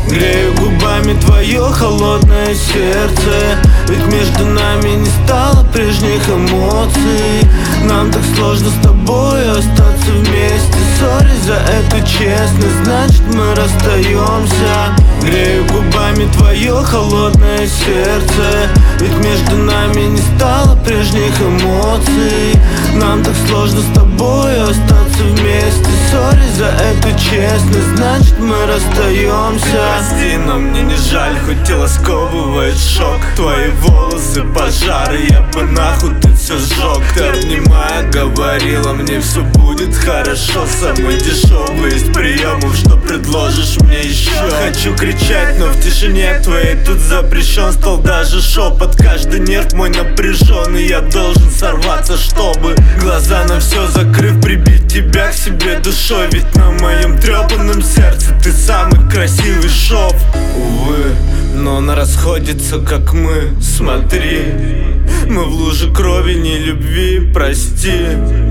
Грею губами твое холодное сердце, ведь между нами не стало прежних эмоций. Нам так сложно с тобой остаться вместе. Сори за эту честность, значит мы расстаемся. Грею губами твое холодное сердце, ведь между нами не стало прежних эмоций. Нам так сложно с тобой остаться вместе. Сори за эту честность, значит мы расстаемся. Прости, но мне не жаль, хоть тело сковывает шок. Твои волосы пожары, я бы нахуй ты все сжег. Ты обнимая говорила, мне все будет хорошо. Самый дешевый из приемов, что предложишь мне еще. Хочу кричать, но в тишине твоей тут запрещен стал даже шепот. Каждый нерв мой напряжен, и я должен сорваться, чтобы глаза на все закрыв, прибить тебя к себе душой. Ведь на моем трепанном сердце ты самый красивый шов. Увы, но она расходится, как мы. Смотри, мы в луже крови, не любви, прости.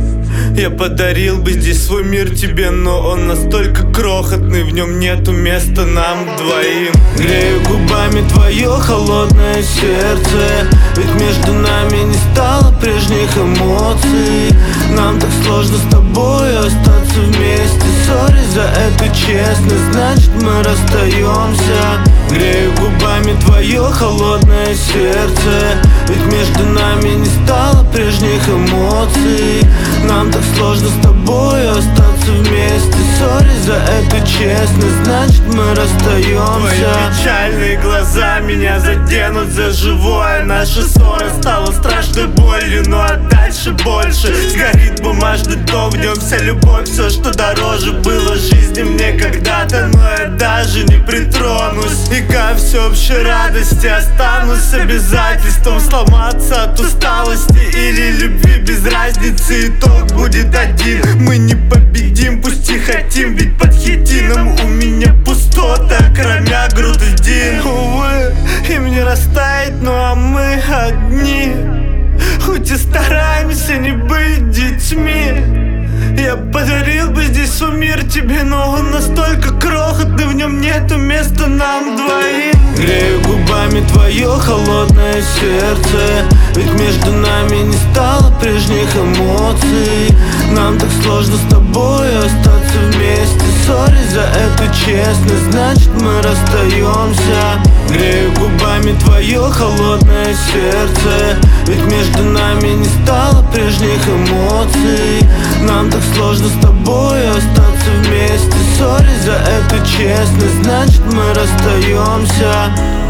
Я подарил бы здесь свой мир тебе, но он настолько крохотный, в нем нету места нам двоим. Грею губами твое холодное сердце, ведь между нами не стало прежних эмоций. Нам так сложно с тобой остаться вместе. Сори за эту честность, значит мы расстаемся. Грею губами твое холодное сердце, ведь между нами не стало прежних эмоций. Нам так сложно с тобой остаться вместе. Сори за эту честность, значит мы расстаемся. Твои печальные глаза меня заденут за живое. Наша ссора стала страшной болью, ну а дальше больше. Сгорит бумажный дом, в нем вся любовь, все, что дороже было жизни мне когда-то. Но я даже не притронусь, и ко всеобщей радости останусь обязательством сломаться от усталости или любви. Без разницы, итог будет один. Мы не победим, пусть и хотим, ведь под хитином у меня пустота, кроме грудин. Увы, им не растает, ну а мы одни. Хоть и стараемся не быть детьми. Я подарил бы здесь свой мир тебе, но он настолько крохотный, в нем нету места нам двоим. Грею губами твое холодное сердце, ведь между нами не стало прежних эмоций. Нам так сложно с тобой остаться вместе. Сори за эту честность, значит мы расстаемся. Грею губами твое холодное сердце, ведь между нами не стало прежних эмоций. Нам так сложно с тобой остаться вместе. Сори за эту честность, значит мы расстаемся.